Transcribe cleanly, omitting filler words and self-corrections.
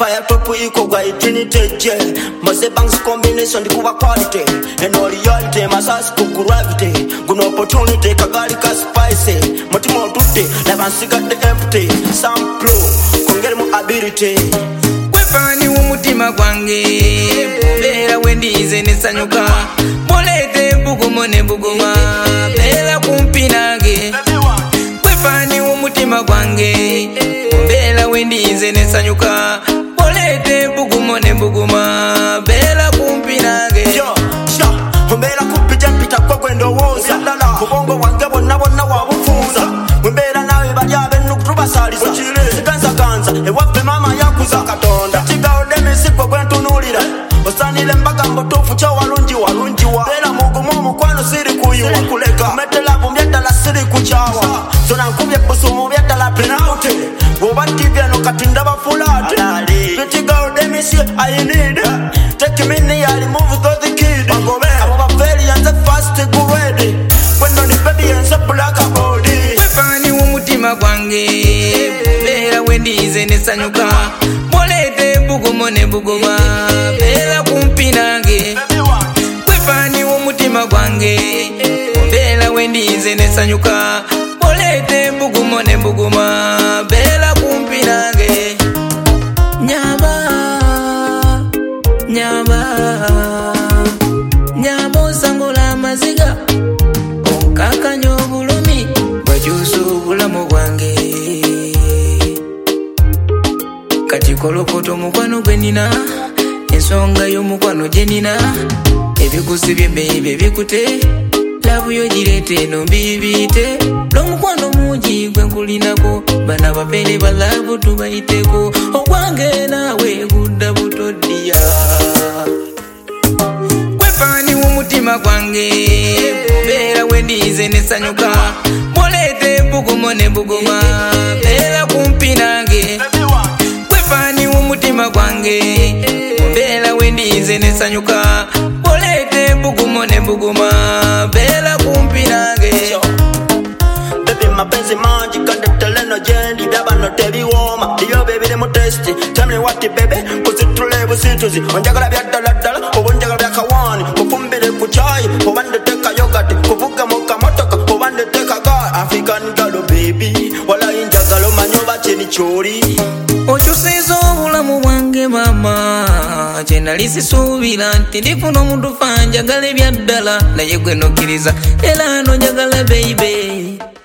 Fire top iko gwa itiniteje Mose banks combination dikuwa quality And reality masasi kukuravity Guna opportunity kagali ka spicy Motimo tuti Nevansiga the empty Some clue Kongere mu ability Kwefani umutima kwange Bera wendize nesanyuka Bolete bugumo ne buguma Bera kumpinage Kwefani umutima kwange Bera wendize nesanyuka Bolete bugumo ne buguma Bera kumpinage Yo, sha Mbera kupija mpita kwa kwendo woza Kubongo wange wona wabufunza Mbera nawe bajabe nukutuba saliza Siganza ewape mama yakuza katonda Chiga odemi sikwa kwentunulira Osanile mpaka mbotofu cha walunjiwa Bera mugumu mukwano siri kuyuwa kuleka Umetela vumbieta la siri kuchawa Sona nkubye pusu mubieta la penalty Wobati vyano katindaba fulati Chiga odemi si I need Take me ni yali move to the kid Abo very and the fast go ready When on the baby and the black body Kwefani umutima kwange Bera wendize nesanyuka Bolete bugumo ne buguma Bera kumpinage Kwefani umutima kwange Bera wendize nesanyuka Bolete bugumo ne buguma Bera kumpinage Nyaba osangula maziga Okakanyo bulumi Bajusu bulamu bwange Kati kolokoto mukwano gwenina Ensonga y'omukwano gyenina Ebikusibye bebe bikute Labu yo girete no bibite L'omukwano mungi gwe nkulinako Bana bapele balabu tubayiteko Okwange nawe gudda butoddiya Kwefani umutima kwange Bera wendize nesanyuka Bolete bugumo ne buguma Bera kumpinage Kwefani umutima kwange Bera wendize nesanyuka Bolete bugumo ne buguma Bera kumpinage Baby mapenzi manji kande teleno jendi Daba no tebi woma Iyo baby demo testi Tell me what baby Kusitule busituzi Onjagala bya dala Obonjagala bya kawani Kufumbile kuchai Obande teka yogurt Kuvuga moka motoka Obande teka girl African girl baby Wala injagalo manyoba cheni chori Ochusizo obulamu bwange mama Chenali sisubira nti ndifuna omuntu fanjagala ebyaddala Naye gwe nokkiriza era nojagala baby